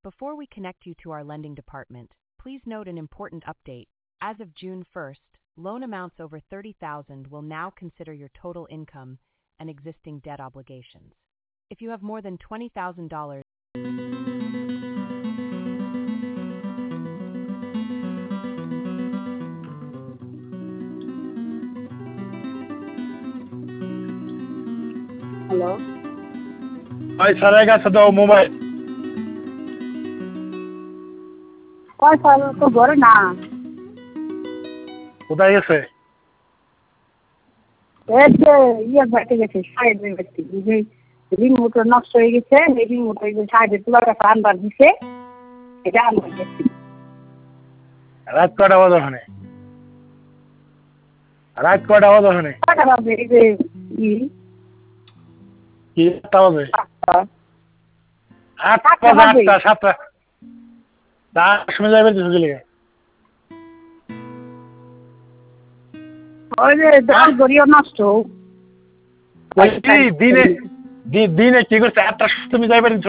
Before we connect you to our lending department, please note an important update. As of June 1st, loan amounts over $30,000 will now consider your total income and existing debt obligations. If you have more than $20,000, hello, ভাই স্যারের কাছে দাও mobile. কয় সাল তো ঘরে না। কোথায় গেছে? এই যে ইয়ে বাড়তে গেছে, সাইডের বাড়তে, যে রিমোট নষ্ট হয়ে গেছে, এই রিমোট ওই যে সাইডে তোলার কাছে আনবার দিছে, এটা আনবার গেছি। রাত কটা বাজে ওখানে? রাত কটা বাজে ওখানে? টাকা পাবে এই যে কি 8টা বাজে? 8টা টাকা বাজে, পাবে। 8টা 7টা। তার সময় যাবে তো গেলে। ওই যে গড়িও নষ্ট। দিনে কি করছে? 8টার সময় তুমি যাইবে